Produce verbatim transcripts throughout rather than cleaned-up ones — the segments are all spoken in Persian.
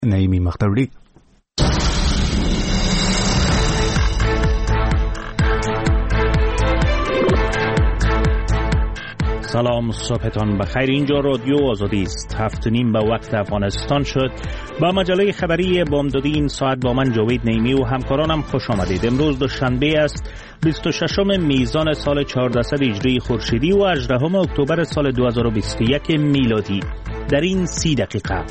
نعیمی مختاری. سلام، صبحتان بخیر. اینجا رادیو آزادی است. هفت نیم به وقت افغانستان شد. با مجله خبری بامدادی این ساعت با من جاوید نعیمی و همکارانم خوش آمدید. امروز دوشنبه است، بیست و ششم میزان سال چهاردهصد هجری خورشیدی و هجدهم اکتبر سال دو هزار و بیست و یک میلادی. در این سی دقیقه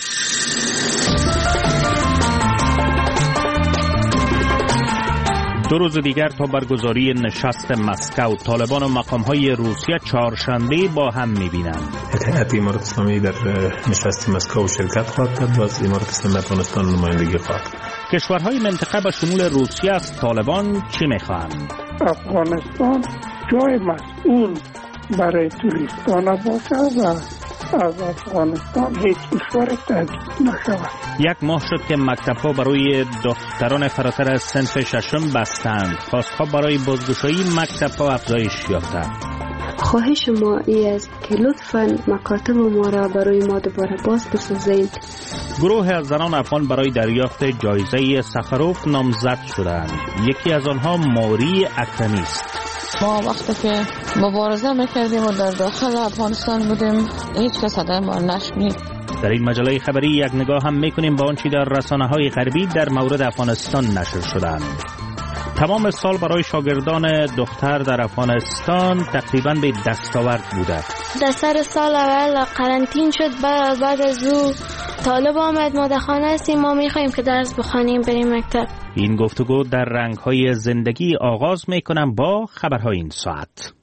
دو روز دیگر تا برگزاری نشست مسکو، طالبان و مقام‌های روسیه چهارشنبه با هم می‌بینند. اتحادیه امارات اسلامی در نشست مسکو شرکت خواهد کرد و از امارات اسلامی افغانستان نمایندگی خواهد کرد. کشورهای منطقه به شمول روسیه از طالبان چی می‌خواهند؟ افغانستان جای مسئول برای توریستان باشه و از افغانستان هیچ کشور تهدید نشود. یک ماه شد که مکتب‌ها برای دختران فراتر از صنف ششم بستند. خواست‌ها برای بازگشایی مکتب‌ها افزایش یافته. خواهش ما ای است که لطفاً مکاتب ما را برای ما دوباره باز بسازید. گروه از زنان افغان برای دریافت جایزه سخروف نامزد شدند. یکی از آنها موری اکرمی است. ما وقتی که مبارزه میکردیم و در داخل افغانستان بودیم هیچ کس صدای ما نشنید. در این مجله خبری یک نگاه هم میکنیم به آنچه در رسانه‌های غربی در مورد افغانستان نشر شدند. تمام سال برای شاگردان دختر در افغانستان تقریباً به دستاورد بوده. در سر سال اول قرنطین شد، بعد بعد از او طالب آمد، ما در خانه هستیم، ما میخواییم که درس بخوانیم بریم مکتب. این گفتگو در رنگ‌های زندگی آغاز میکنم با خبرهای این ساعت.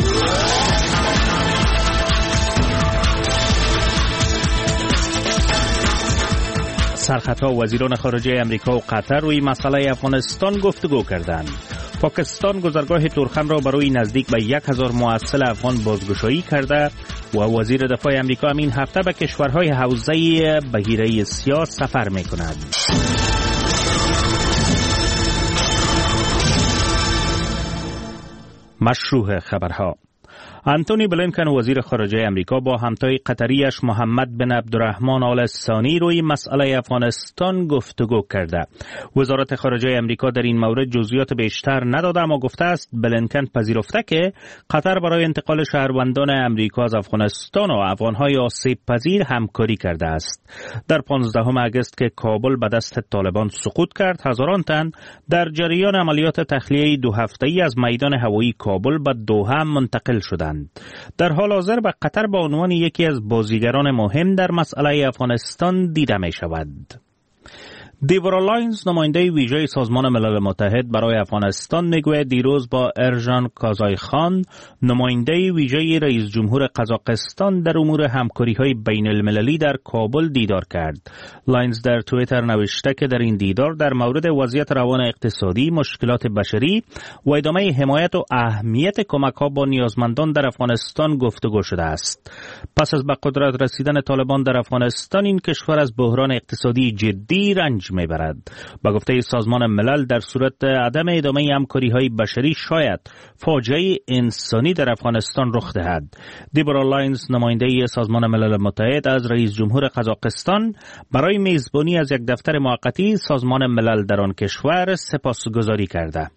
سرخطا وزیران خارجه امریکا و قطر روی مسئله افغانستان گفتگو کردند. پاکستان گذرگاه تورخم را برای نزدیک به یک هزار معسل افغان بازگشایی کرده و وزیر دفاع امریکا هم این هفته به کشورهای حوزه بحیره سیاه سفر میکند. مشروع خبرها. انتونی بلینکن وزیر خارجه امریکا با همتای قطریش محمد بن عبدالرحمن آل ثانی روی مسئله افغانستان گفتگو کرده. وزارت خارجه امریکا در این مورد جزئیات بیشتر نداده، اما گفته است بلینکن پذیرفته که قطر برای انتقال شهروندان امریکا از افغانستان و افغانهای آسیب پذیر همکاری کرده است. در پانزدهم اگست که کابل به دست طالبان سقوط کرد، هزاران تن در جریان عملیات تخلیه دو هفته‌ای از میدان هوایی کابل به دوحه منتقل شدند. در حال حاضر به قطر به عنوان یکی از بازیگران مهم در مسئله افغانستان دیده می شود. دیورا لاینز نماینده ویژه سازمان ملل متحد برای افغانستان میگوید دیروز با ارژان کازایخان نماینده ویژه رئیس جمهور قزاقستان در امور همکاری‌های بین المللی در کابل دیدار کرد. لاینز در توییتر نوشته که در این دیدار در مورد وضعیت روان اقتصادی، مشکلات بشری و ادامه حمایت و اهمیت کمک‌ها با نیازمندان در افغانستان گفتگو شده است. پس از به قدرت رسیدن طالبان در افغانستان، این کشور از بحران اقتصادی جدی رنج میبرد. با گفته سازمان ملل در صورت عدم ادامه همکاری‌های بشری شاید فاجعه انسانی در افغانستان رخ دهد. دیبورا لاینز نماینده سازمان ملل متحد از رئیس جمهور قزاقستان برای میزبانی از یک دفتر موقتی سازمان ملل در آن کشور سپاسگزاری کرده.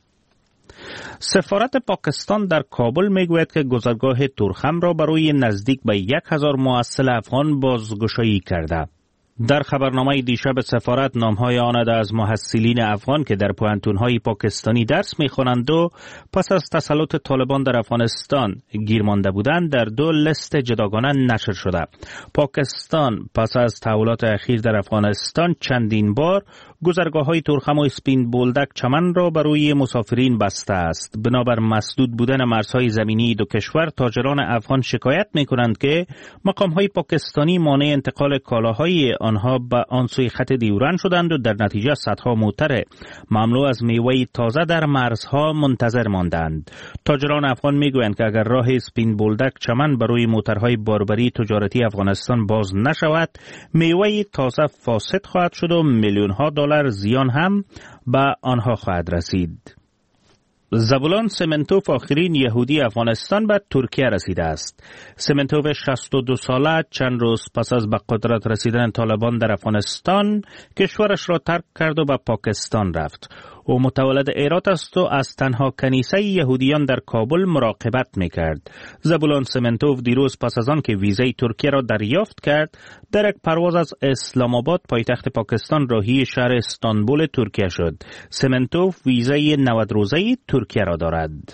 سفارت پاکستان در کابل میگوید که گذرگاه تورخم را برای نزدیک به یک هزار معسل افغان بازگشایی کرده. در خبرنامه دیشب سفارت نامهای آن از محصلین افغان که در پوهنتون‌های پاکستانی درس می‌خوانند و پس از تسلط طالبان در افغانستان گیر مانده بودند در دو لیست جداگانه نشر شده. پاکستان پس از تحولات اخیر در افغانستان چندین بار گذرگاه‌های تورخم و اسپین بولدک چمن را برای مسافرین بسته است. بنابر مسدود بودن مرزهای زمینی دو کشور، تاجران افغان شکایت می‌کنند که مقام‌های پاکستانی مانع انتقال کالاهای آنها به آن سوی خط دیورن شدند و در نتیجه صدها موتر مملو از میوه تازه در مرزها منتظر ماندند. تاجران افغان میگویند که اگر راه اسپین بولدک چمن برای موترهای باربری تجارتی افغانستان باز نشود، میوه تازه فاسد خواهد شد و میلیون ها دلار زیان هم به آنها خواهد رسید. زبولان سمنتوف آخرین یهودی افغانستان به ترکیه رسیده است. سمنتوف شصت و دو ساله چند روز پس از به قدرت رسیدن طالبان در افغانستان کشورش را ترک کرد و به پاکستان رفت. او متولد هرات است و از تنها کنیسه یهودیان در کابل مراقبت میکرد. زبولان سمنتوف دیروز پس از آن که ویزای ترکیه را دریافت کرد، در یک پرواز از اسلام آباد پایتخت پاکستان راهی شهر استانبول ترکیه شد. سمنتوف ویزای نود روزه ترکیه را دارد.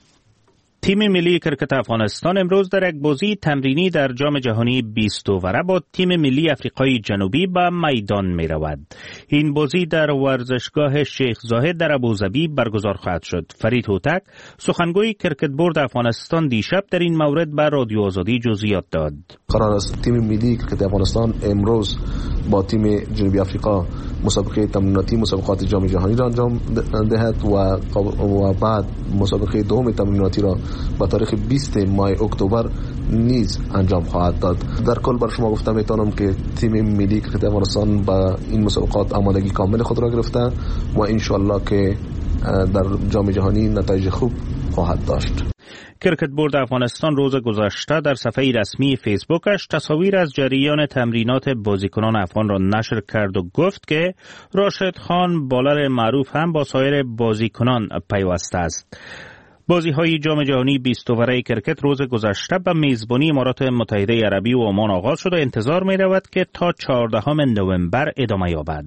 تیم ملی کرکت افغانستان امروز در یک بازی تمرینی در جام جهانی بیست اووره با تیم ملی افریقای جنوبی به میدان می رود. این بازی در ورزشگاه شیخ زاهد در ابوظبی برگزار خواهد شد. فرید هوتک سخنگوی کرکت بورد افغانستان دیشب در این مورد به رادیو آزادی جزئیات داد. قرار است تیم ملی کرکت افغانستان امروز با تیم جنوبی آفریقا مسابقه تمریناتی مسابقات جام جهانی را انجام دهد و و بعد مسابقه دوم تمریناتی را با تاریخ بیست ماه اکتبر نیز انجام خواهد داد. در کل بر شما گفتم میتونم که تیم ملی کرکت افغانستان با این مسابقات آمادگی کامل خود را گرفته و ان شاء الله که در جام جهانی نتایج خوب خواهد داشت. کرکت بورد افغانستان روز گذشته در صفحه رسمی فیسبوکش تصاویر از جریان تمرینات بازیکنان افغان را نشر کرد و گفت که راشد خان بالر معروف هم با سایر بازیکنان پیوسته است. بازی‌های جام جهانی بیست اووره کرکت روز گذشته به میزبانی امارات متحده عربی و عمان آغاز شد و انتظار می‌رود که تا چهاردهم نوامبر ادامه یابد.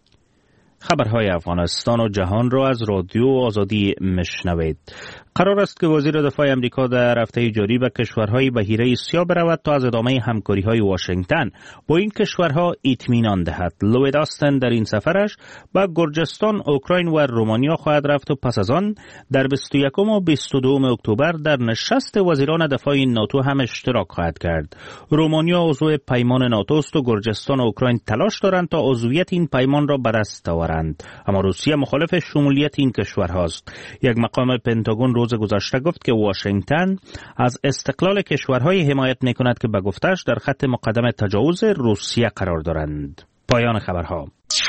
خبرهای افغانستان و جهان را از رادیو آزادی مشنوید. قرار است که وزیر دفاع امریکا در هفته جاری به کشورهای بحیره اسیا برود تا از ادامه همکاری‌های واشنگتن با این کشورها اطمینان دهد. لوید آستن در این سفرش به گرجستان، اوکراین و رومانیا خواهد رفت و پس از آن در بیست و یکم و بیست و دوم اکتبر در نشست وزیران دفاع ناتو هم اشتراک خواهد کرد. رومانیا عضو پیمان ناتو است و گرجستان و اوکراین تلاش دارند تا عضویت این پیمان را به دست آورند، اما روسیه مخالف شمولیت این کشورهاست. یک مقام پنتاگون روز گذشته گفت که واشنگتن از استقلال کشورهای حمایت می‌کند که به گفتش در خط مقدم تجاوز روسیه قرار دارند. پایان خبرها.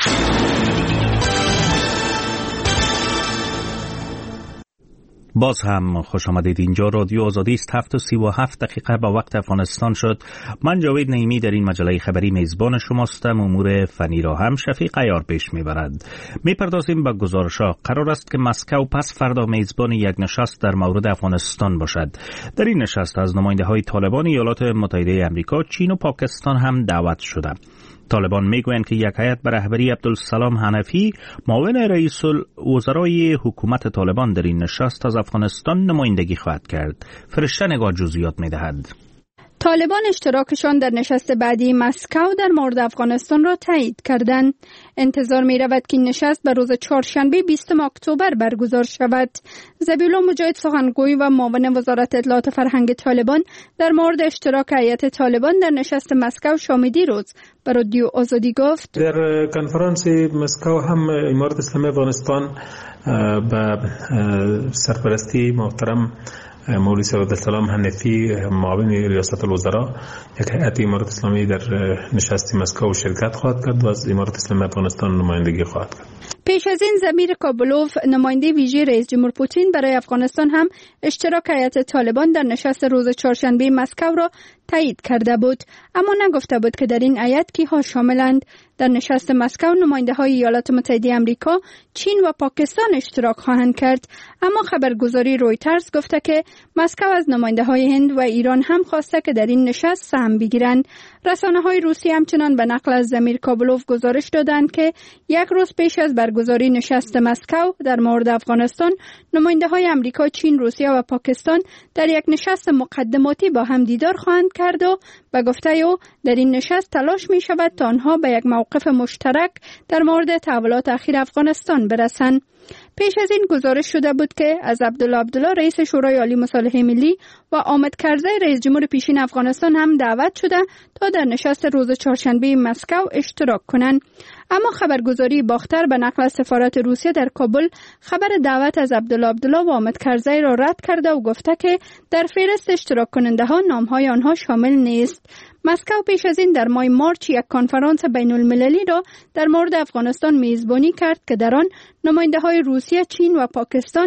باز هم خوش آمدید. اینجا رادیو آزادی است. هفت و سی و هفت دقیقه با وقت افغانستان شد. من جاوید نعیمی در این مجله خبری میزبان شماستم. امور فنی را هم شفیق عیار پیش میبرد. میپردازیم به گزارش‌ها. قرار است که مسکو پس فردا میزبان یک نشست در مورد افغانستان باشد. در این نشست از نماینده‌های طالبان ایالات متحده آمریکا، چین و پاکستان هم دعوت شده. طالبان میگویند که یک هیئت به رهبری عبدالسلام حنفی معاون رئیس الوزرای حکومت طالبان در این نشست از افغانستان نمایندگی خواهد کرد. فرشته نگاه جزئیات میدهد. طالبان اشتراکشان در نشست بعدی مسکو در مورد افغانستان را تایید کردند. انتظار می رود که این نشست به روز چهارشنبه بیستم اکتبر برگزار شود. ذبیحالله مجاهد سخنگوی و معاون وزارت اطلاعات فرهنگ طالبان در مورد اشتراک هیئت طالبان در نشست مسکو شامیدی روز به رادیو آزادی گفت: در کنفرانس مسکو هم امارت اسلامی افغانستان به سرپرستی محترم مولوی سید عبدالسلام حنفی معاون ریاست الوزراء یک هیئت امارت اسلامی در نشست مسکو شرکت خواهد کرد و از امارت اسلامی افغانستان نمایندگی خواهد کرد. پیش از این ضمیر کابلوف نماینده ویژه رئیس جمهور پوتین برای افغانستان هم اشتراک هیئت طالبان در نشست روز چهارشنبه مسکو را تایید کرده بود، اما نگفته بود که در این هیئت کیها شاملند. در نشست مسکو نماینده های ایالات متحده آمریکا، چین و پاکستان اشتراک خواهند کرد، اما خبرگزاری رویترز گفته که مسکو از نماینده های هند و ایران هم خواسته که در این نشست سهم بگیرند. رسانه های روسی همچنان به نقل از ضمیر کابلوف گزارش دادند که یک روز پیش از برگزاری نشست مسکو در مورد افغانستان، نماینده های آمریکا، چین، روسیه و پاکستان در یک نشست مقدماتی با هم دیدار خواهند کرد و به گفته او در این نشست تلاش می شود تا آنها به یک موقف مشترک در مورد تحولات اخیر افغانستان برسند. پیش از این گزارش شده بود که از عبدالله عبدالله رئیس شورای عالی مصالحه ملی و حامد کرزی رئیس جمهور پیشین افغانستان هم دعوت شده تا در نشست روز چهارشنبه مسکو اشتراک کنند. اما خبرگزاری باختر به نقل از سفارت روسیه در کابل خبر دعوت از عبدالله عبدالله و حامد کرزی را رد کرده و گفته که در فهرست اشتراک کننده ها نامهای آنها شامل نیست. مسکو پیش از این در ماه مارچ یک کنفرانس بین المللی را در مورد افغانستان میزبانی کرد که در آن نماینده های روسیه، چین و پاکستان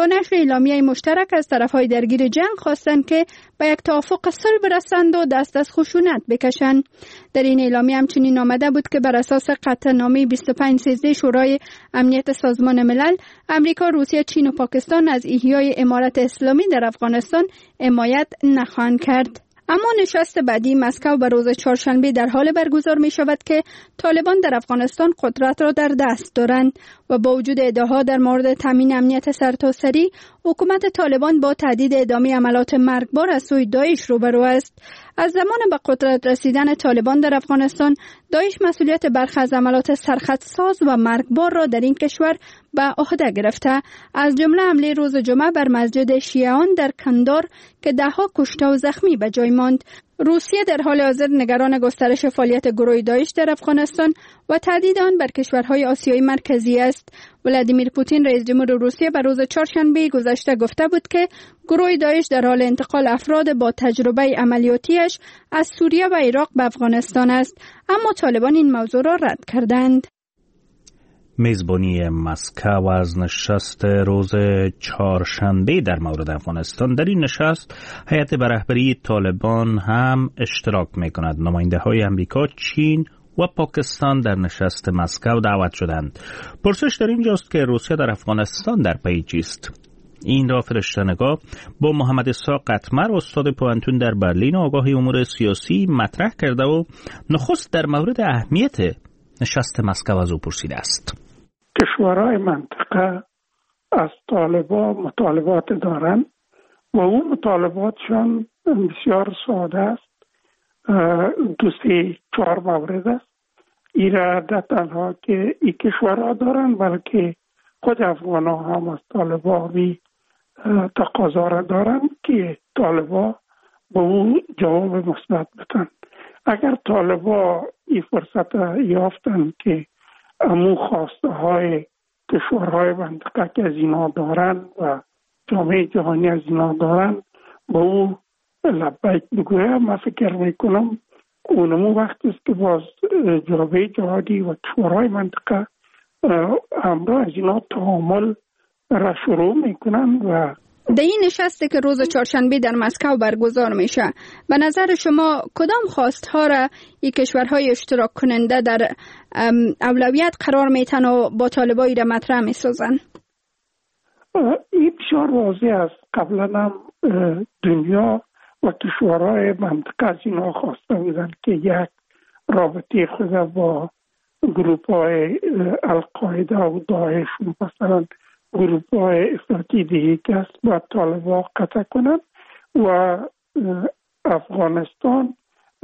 با نشر اعلامیه مشترک از طرفهای درگیر جنگ خواستند که به یک توافق صلح برسند و دست از خشونت بکشند. در این اعلامیه همچنین آمده بود که بر اساس قطعنامه بیست و پنج سیزده شورای امنیت سازمان ملل، امریکا، روسیه، چین و پاکستان از احیای امارت اسلامی در افغانستان حمایت نخواهند کرد. اما نشست بعدی مسکو به روز چهارشنبه در حال برگزار می شود که طالبان در افغانستان قدرت را در دست دارند و با وجود ادعاها در مورد تامین امنیت سرتاسری، حکومت طالبان با تهدید ادامه عملیات مرگبار از سوی داعش روبرو است. از زمان به قدرت رسیدن طالبان در افغانستان، داعش مسئولیت برخی از عملیات سرخطساز و مرگبار را در این کشور به عهده گرفته، از جمله حمله روز جمعه بر مسجد شیعیان در کندار که دهها کشته و زخمی به جای ماند. روسیه در حال حاضر نگران گسترش فعالیت گروه داعش در افغانستان و تهدید آن بر کشورهای آسیای مرکزی است. ولادیمیر پوتین رئیس جمهور روسیه بر روز چهارشنبه گذشته گفته بود که گروه داعش در حال انتقال افراد با تجربه عملیاتیش از سوریه و عراق به افغانستان است، اما طالبان این موضوع را رد کردند. میزبانی مسکو از نشست روز چهارشنبه در مورد افغانستان. در این نشست هیئت به رهبری طالبان هم اشتراک می‌کند. نماینده‌های امریکا، چین و پاکستان در نشست مسکو دعوت شدند. پرسش در اینجاست که روسیه در افغانستان در پی چیست؟ این را فرشته‌نگاه با محمد اسحاق قطمر، استاد پوهنتون در برلین، آگاه امور سیاسی مطرح کرده و نخست در مورد اهمیت نشست مسکو از او پرسیده است. کشورهای منطقه از طالبان مطالبات دارند و اون مطالباتشان بسیار ساده است. دو سه چهار مورد است. این را نه تنها که این کشورها دارند بلکه خود افغانها هم از طالبان تقاضا را دارند که طالبان به اون جواب مثبت بدن. اگر طالبان این فرصت یافتند که امو خواسته های کشورهای منطقه که از اینا دارند و جامعه جهانی از اینا دارند با او لبیک بگویم، من فکر میکنم اونمو وقت است که باز جامعه جهانی و کشورهای منطقه همراه از اینا تعامل را شروع میکنند. و در این نشستی که روز چهارشنبه در مسکو برگزار میشه، به نظر شما کدام خواستها را این کشورهای اشتراک کننده در اولویت قرار میتن و با طالبایی را مطرح میسازن؟ این بسیار واضح است. قبلا هم دنیا و کشورهای منطقه از اینا خواسته بودن که یک رابطه خود با گروپ های القاعده و داعش و مثلا گروپ های افراطی دیگه که است با طالبان قطع کنند و افغانستان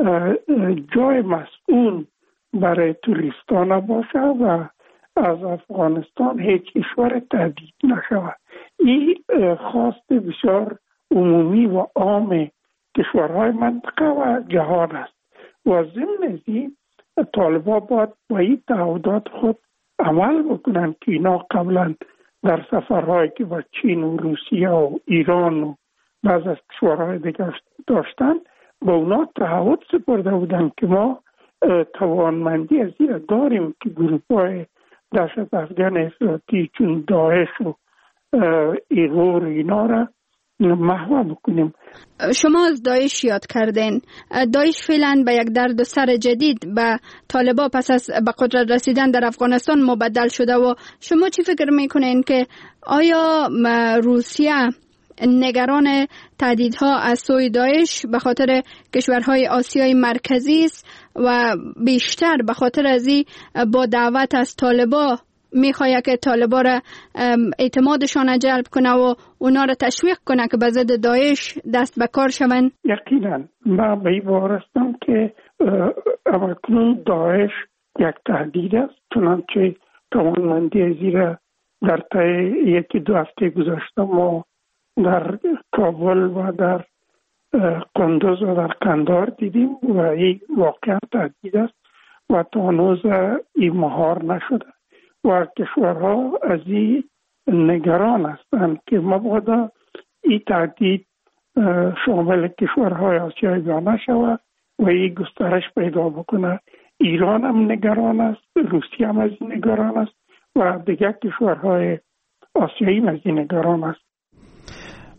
جای مسئول برای توریستان باشه و از افغانستان هیچ کشور تهدید نشود. این خواست بسیار عمومی و عام کشورهای منطقه و جهان است و ضمن از این طالبان باید با این تعهدات خود عمل بکنند که اینا قبلا در سفرهایی که با چین و روسیه و ایران و بعض از کشورهای دیگر داشتن با اونا تعهد سپرده بودن که ما توانمندی از این داریم که گروپ‌های دهشت افغان افراطی چون داعش و ایغور اینا را محو بکنیم. شما از داعش یاد کردین. داعش فعلا به یک درد سر جدید به طالبان پس از به قدرت رسیدن در افغانستان مبدل شده و شما چی فکر میکنین که آیا روسیه نگران تهدیدها از سوی داعش به خاطر کشورهای آسیای مرکزی است و بیشتر به خاطر از این با دعوت از طالبان میخواد که طالبان را اعتمادشان جلب کنه و اونا را تشویق کنه که به ضد داعش دست به کار شوند؟ یقینا من به این باور هستم که اکنون داعش یک تهدید است، چنانچه توانمندی از این را در طی یکی دو هفته گذشته ما در کابل و در قندوز و در قندار دیدیم و این واقعا تهدید است و تا هنوز این مهار نشده و کشورها از این نگران هستند که مبادا این تهدید شامل کشورهای آسیایی نشود و این گسترش پیدا بکنه. ایران هم نگران است، روسیه هم از این نگران است و دیگر کشورهای آسیایی هم از این نگران است.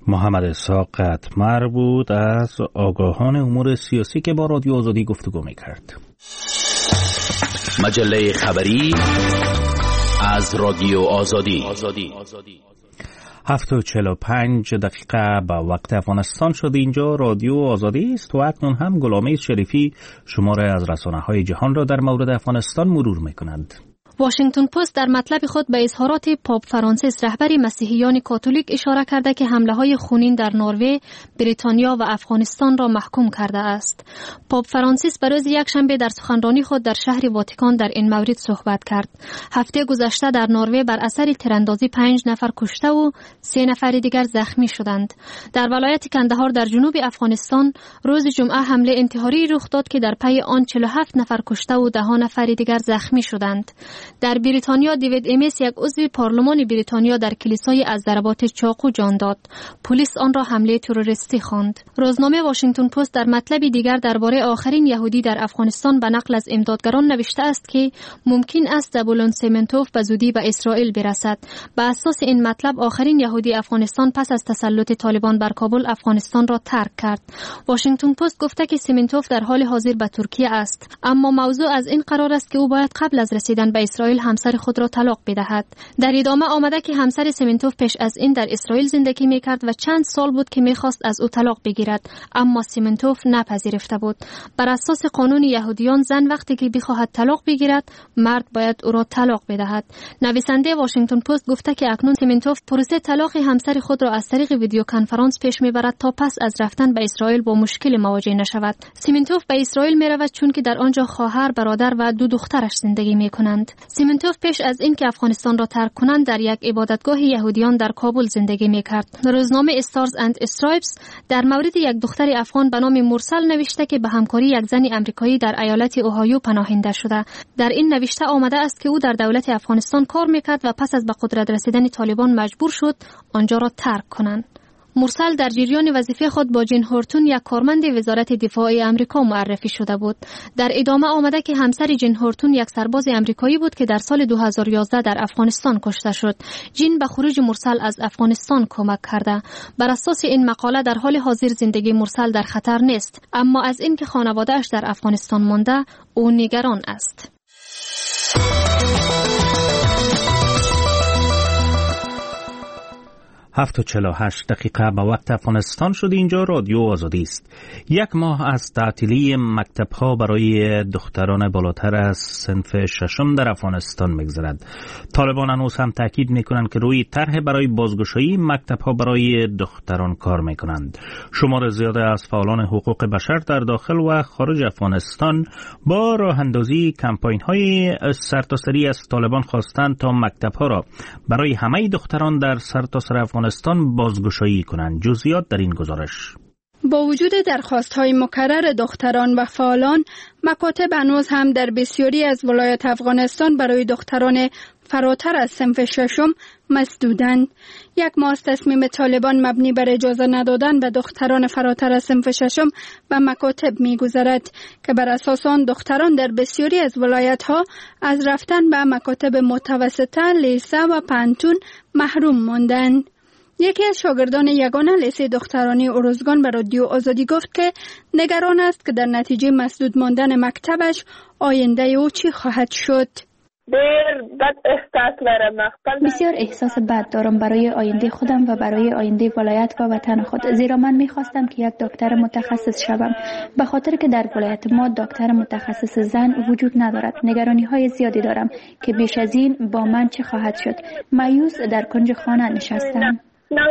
محمد اسحاق قطمر بود از آگاهان امور سیاسی که با رادیو آزادی گفتگو می‌کرد. مجله خبری از رادیو آزادی. هفت و چهل و پنج دقیقه با وقت افغانستان شد. اینجا رادیو آزادی است و اکنون هم غلامه شریفی شماره از رسانه‌های جهان را در مورد افغانستان مرور می‌کند. واشنگتن پست در مطلب خود به اظهارات پاپ فرانسیس رهبر مسیحیان کاتولیک اشاره کرده که حمله‌های خونین در نروژ، بریتانیا و افغانستان را محکوم کرده است. پاپ فرانسیس به روز یکشنبه در سخنرانی خود در شهر واتیکان در این مورد صحبت کرد. هفته گذشته در نروژ بر اثر تیراندازی پنج نفر کشته و سه نفر دیگر زخمی شدند. در ولایت کندهار در جنوب افغانستان روز جمعه حمله انتحاری رخ داد که در پی آن چهل و هفت نفر کشته و ده نفر دیگر زخمی شدند. در بریتانیا دیوید امیس یک عضو پارلمان بریتانیا در کلیسای از ضربات چاقو جان داد. پلیس آن را حمله تروریستی خواند. روزنامه واشنگتن پست در مطلب دیگر درباره آخرین یهودی در افغانستان به نقل از امدادگران نوشته است که ممکن است زبولون سیمنتوف به زودی به اسرائیل برسد. به اساس این مطلب آخرین یهودی افغانستان پس از تسلط طالبان بر کابل افغانستان را ترک کرد. واشنگتن پست گفته که سیمنتوف در حال حاضر به ترکیه است، اما موضوع از این قرار است که او باید قبل از رسیدن به اسرائیل همسر خود را طلاق بدهد. در ادامه آمده که همسر سیمنتوف پیش از این در اسرائیل زندگی میکرد و چند سال بود که میخواست از او طلاق بگیرد، اما سیمنتوف نپذیرفته بود. بر اساس قانون یهودیان زن وقتی که بخواهد طلاق بگیرد، مرد باید او را طلاق بدهد. نویسنده واشنگتن پست گفته که اکنون سیمنتوف پروسه طلاق همسر خود را از طریق ویدیو کنفرانس پیش میبرد تا پس از رفتن به اسرائیل با مشکل مواجه نشود. سیمنتوف به اسرائیل میرود چون که در آنجا خواهر، برادر و دو دخترش زندگی میکنند. سیمنتوف پیش از این که افغانستان را ترک کنند در یک عبادتگاه یهودیان در کابل زندگی میکرد. روزنامه استارز اند استرایپس در مورد یک دختر افغان به نام مرسل نوشته که به همکاری یک زن آمریکایی در ایالت اوهایو پناهنده شده. در این نوشته آمده است که او در دولت افغانستان کار میکرد و پس از به قدرت رسیدن طالبان مجبور شد آنجا را ترک کنند. مرسل در جریان وظیفه خود با جین هورتون یک کارمند وزارت دفاع آمریکا معرفی شده بود. در ادامه آمده که همسر جین هورتون یک سرباز آمریکایی بود که در سال دو هزار و یازده در افغانستان کشته شد. جین به خروج مرسل از افغانستان کمک کرده. بر اساس این مقاله در حال حاضر زندگی مرسل در خطر نیست، اما از اینکه خانواده‌اش در افغانستان مانده او نگران است. هفت و چهل و هشت دقیقه به وقت افغانستان شد. اینجا رادیو آزادی است. یک ماه از تعطیلی مکتب‌ها برای دختران بالاتر از صنف ششم در افغانستان می‌گذرد. طالبان هنوز هم تاکید می‌کنند که روی طرح برای بازگشایی مکتب‌ها برای دختران کار می‌کنند. شمار زیاد از فعالان حقوق بشر در داخل و خارج افغانستان با راه اندازی کمپاین‌های سرتاسری از طالبان خواستند تا مکتب‌ها را برای همه دختران در سرتاسر افغانستان بازگشایی کنند. جزئیات در این گزارش. با وجود درخواست‌های مکرر دختران و فعالان، مکاتب هنوز هم در بسیاری از ولایات افغانستان برای دختران فراتر از صنف ششم مسدودند. یک ماه از تصمیم طالبان مبنی بر اجازه ندادن به دختران فراتر از صنف ششم به مکاتب می‌گذرد که بر اساس آن دختران در بسیاری از ولایت‌ها از رفتن به مکاتب متوسطه، لیسه و پانتون محروم ماندند. یکی از شاگردان یگانه لیسه دخترانی اروزگان به رادیو آزادی گفت که نگران است که در نتیجه مسدود ماندن مکتبش آینده او چی خواهد شد. بسیار احساس بد دارم برای آینده خودم و برای آینده ولایت و وطن خود، زیرا من میخواستم که یک دکتر متخصص شوم، به خاطر که در ولایت ما دکتر متخصص زن وجود ندارد. نگرانی های زیادی دارم که بیش از این با من چه خواهد شد. مایوس در کنج خانه نشستم.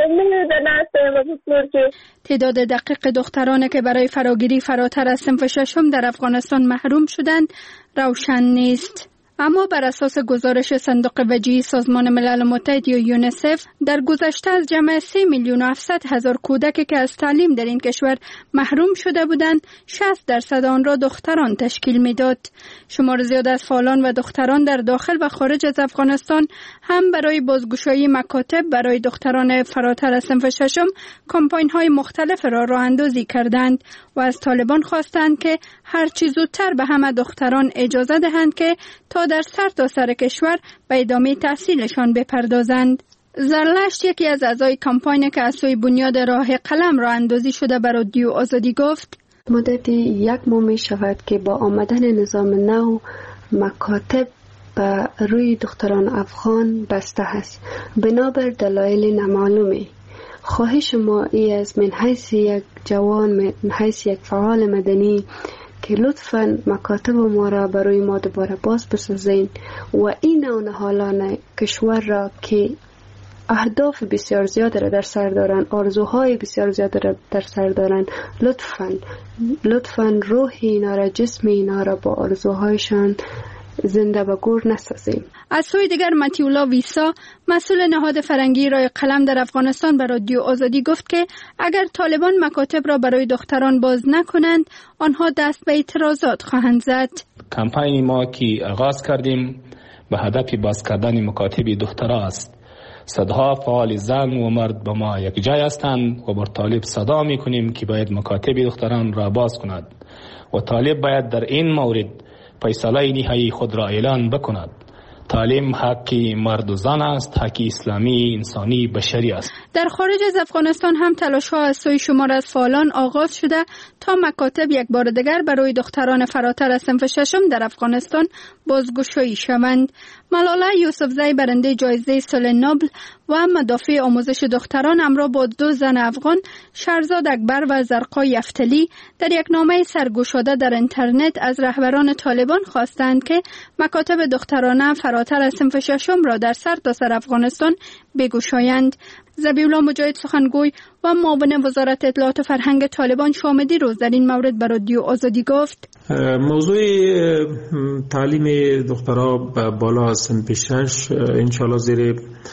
تعداد دقیق دخترانی که برای فراگیری فراتر از صنف ششم در افغانستان محروم شدند روشن نیست. اما بر اساس گزارش صندوق وجهی سازمان ملل متحد یا یونیسف، در گذشته از جمع سه میلیون و هفتصد هزار کودکی که از تعلیم در این کشور محروم شده بودند، شصت درصد آن را دختران تشکیل میداد. شمار زیاد از فعالان و دختران در داخل و خارج از افغانستان هم برای بازگشایی مکاتب برای دختران فراتر از صنف ششم کمپاین های مختلف را راه اندازی کردند و از طالبان خواستند که هر چه زودتر به همه دختران اجازه دهند که تا در سر تا سر کشور به ادامه تحصیلشان بپردازند. زرلشت یکی از اعضای کمپاین که از سوی بنیاد راه قلم را اندازی شده بر رادیو آزادی گفت مدتی یک ماه می شود که با آمدن نظام نو مکاتب به روی دختران افغان بسته است بنابر دلایل نامعلومه. خواهش ما ای از من حیث یک جوان، من حیث یک فعال مدنی که لطفاً مکاتب ما را برای ما دوباره باز بسازین و این نوع نهالان کشور را که اهداف بسیار زیاد را در سر دارن، آرزوهای بسیار زیاد را در سر دارن، لطفاً لطفاً روح اینا را، جسم اینا را با آرزوهایشان زنده و گور نسازیم. از سوی دیگر متی الله ویسا مسئول نهاد فرنگی راه قلم در افغانستان به رادیو آزادی گفت که اگر طالبان مکاتب را برای دختران باز نکنند آنها دست به اعتراضات خواهند زد. کمپین ما که آغاز کردیم به هدف باز کردن مکاتب دخترها است. صدها فعال زن و مرد با ما یک جای هستند و بر طالب صدا می کنیم که باید مکاتب دختران را باز کند و طالب باید در این مورد فیصله نهایی خود را اعلان بکند. تعلیم حق مرد و زن است، حق اسلامی، انسانی، بشری است. در خارج از افغانستان هم تلاش ها از سوی شمار از فعالان آغاز شده تا مکاتب یک بار دیگر برای دختران فراتر از صنف ششم در افغانستان بازگشایی شوند. ملاله یوسفزی برنده جایزه صلح نوبل و مدافع آموزش دختران همراه با دو زن افغان شهرزاد اکبر و زرقا یفتلی در یک نامه سرگشاده در اینترنت از رهبران طالبان خواستند که مکاتب دخترانه فراتر از صنف ششم را در سرتاسر افغانستان بگشایند. ذبیحالله مجاهد سخنگوی و معاون وزارت اطلاعات و فرهنگ طالبان شامدی روز در این مورد بر رادیو آزادی گفت موضوع تعلیم دخترها بالا از صنف شش انشالله زیر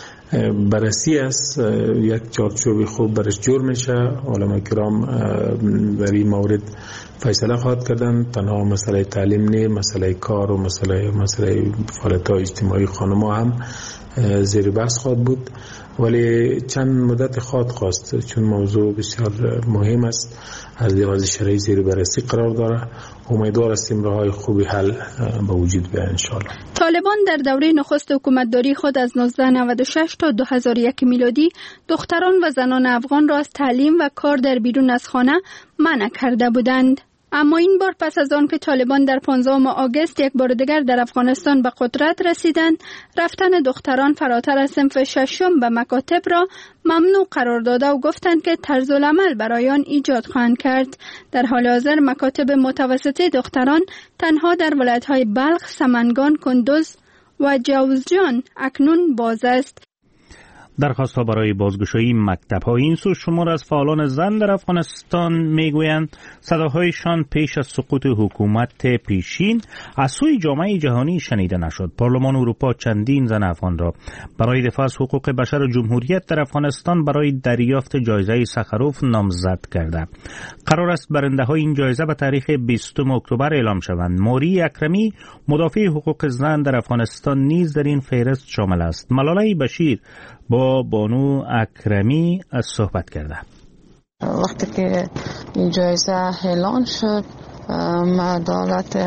بررسی است. یک چارچوب خوب برش جور میشه. علما کرام در این مورد فیصله خواهد کردن. تنها مسئله تعلیم نه، مسئله کار و مسئله مسئله فعالیت‌های اجتماعی خانم‌ها هم زیر بحث خواهد بود، ولی چند مدت خواهد خواست چون موضوع بسیار مهم است. از لحاظ شرعی زیر بررسی قرار داره. امیدوار هستیم راه‌های خوبی حل به وجود بیاید ان شاء الله. طالبان در دوره نخست حکومتداری خود از نوزده نود و شش تا دو هزار و یک میلادی دختران و زنان افغان را از تعلیم و کار در بیرون از خانه منع کرده بودند. اما این بار پس از آن که طالبان در پانزدهم آگوست یک بار دیگر در افغانستان به قدرت رسیدند، رفتن دختران فراتر از صنف ششم به مکاتب را ممنوع قرار داده و گفتند که طرز العمل برای آن ایجاد خواهند کرد. در حال حاضر مکاتب متوسطه دختران تنها در ولایت‌های بلخ، سمنگان، کندوز و جوزجان اکنون باز است. درخواست‌ها برای بازگشایی مکتب‌ها این سو شمار از فعالان زن در افغانستان میگویند صداهایشان پیش از سقوط حکومت پیشین از سوی جامعه جهانی شنیده نشد. پارلمان اروپا چندین زن افغان را برای دفاع از حقوق بشر و جمهوریت در افغانستان برای دریافت جایزه سخروف نامزد کرده. قرار است برنده‌های این جایزه به تاریخ بیستم اکتبر اعلام شوند. موری اکرمی مدافع حقوق زن در افغانستان نیز در این فهرست شامل است. ملاله بشیر با بانو اکرمی از صحبت کرده. وقتی که این جایزه اعلان شد من دولت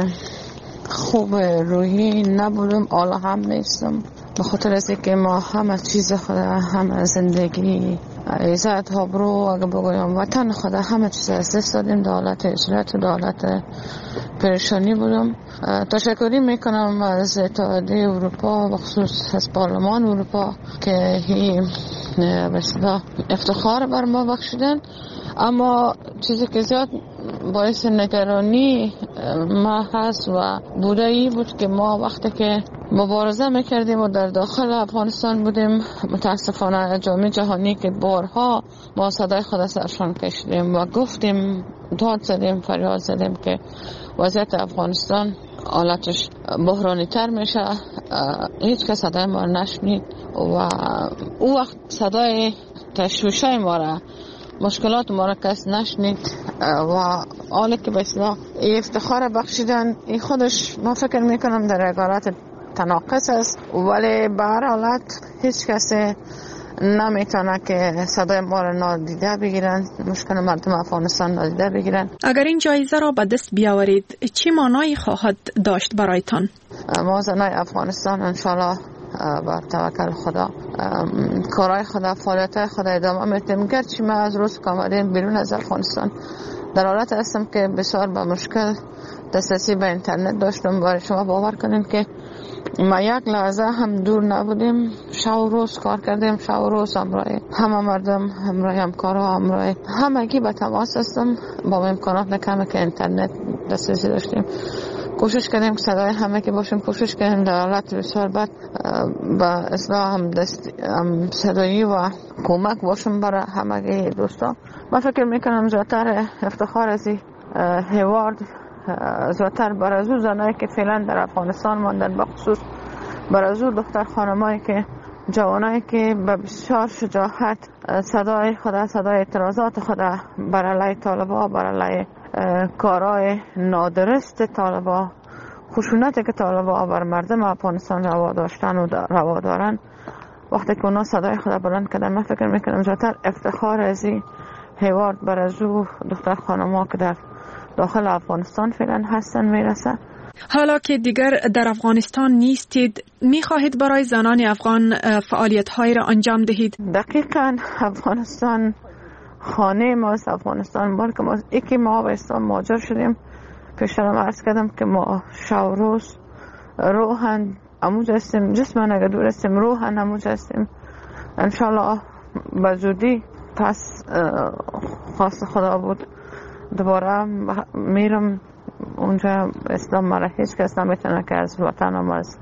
خوب روحی نبودم، حالا هم نیستم، به خاطر از اینکه ما همه چیز خود، همه زندگی، عزت، آبرو، اگه بگویم وطن خود، همه چیز از دست دادیم. دولت اجرت و دولت پریشانی بودم. تشکری میکنم از اتحادیه اروپا و خصوص از پارلمان اروپا که این به افتخار بر ما بخشیدن. اما چیزی که زیاد باعث نگرانی ما هست و بوده ای بود که ما وقتی که مبارزه میکردیم و در داخل افغانستان بودیم، متاسفانه جامعه جهانی که بارها ما صدای خود سرشان کشیدیم و گفتیم، داد زدیم، فریاد زدیم که وضعیت افغانستان حالتش بحرانی تر میشه. هیچ کس صدای ما نشنید و او وقت صدای تشویشای ما را، مشکلات ما را کس نشنید و حالی که به اصلاح افتخار بخشیدن این خودش ما فکر میکنم در حالت تناقض است، ولی به هر حالت هیچ کسی نمیتونه که صدای ما را نادیده بگیرن، مشکل مردم افغانستان نادیده بگیرن. اگر این جایزه را به دست بیاورید چی معنایی خواهد داشت برایتان؟ ما زنای افغانستان انشالله بر توکل خدا کارهای خدا فعالیت خدا ادامه میدیم. گرچه من از روز که آمدیم بیرون از افغانستان در حالت هستم که بسیار با مشکل دسترسی به اینترنت داشتم. برای شما باور کنین که ما یک لحظه هم دور نبودیم، شب و روز کار کردیم، شب و روز همراه همه مردم، همراه همکارها، همراه همگی به تماس هستم. با امکانات کمی که اینترنت دسترسی داشتیم کوشش کردیم که صدای همه که باشیم، کوشش کردیم در حالت بسیار بد با اصلاح هم, هم صدایی و کمک باشیم برای همگی دوستان. من فکر میکنم زیادتر افتخار از هیوارد زیادتر برای از زنایی که فعلا در افغانستان ماندن، بخصوص برای از دختر خانمایی که جوانایی که به بسیار شجاعت صدای خدا، صدای اعتراضات خدا بر علیه طالبا، بر علیه کارهای نادرست طالبا، خشونتی که طالبا بر مردم افغانستان روا داشتن و روا دارن، وقتی که اونا صدای خدا بلند کردن، من فکر میکنم زیادتر افتخار از این هیوارد بر از دختر خانم‌ها که در داخل افغانستان فعلا هستن میرسه. حالا که دیگر در افغانستان نیستید، میخواهید برای زنان افغان فعالیت های را انجام دهید؟ دقیقاً افغانستان خانه ماست. افغانستان بلکه ما یکی ما به اسلام مهاجر شدیم. پیشترم عرض کردم که ما شب روز روحن اموج هستیم، جسمن اگر دور هستیم روحن اموج هستیم. انشالله به زودی پس خواست خدا بود دوباره میرم اونجا. اسلام مرا هیچ کس نمیتونه که از وطنم از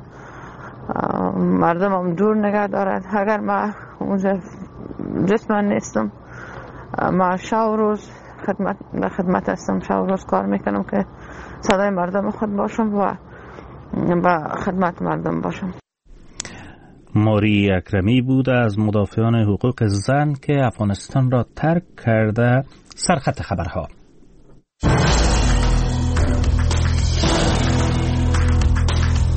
مردمم دور نگه دارد. اگر ما اونجا جسمن نیستم، ما شب و روز خدمت خدمت هستم، شب و روز کار میکنم که صدای مردم خود باشم و با خدمت مردم باشم. ماری اکرمی بود از مدافعان حقوق زن که افغانستان را ترک کرده. سرخط خبرها.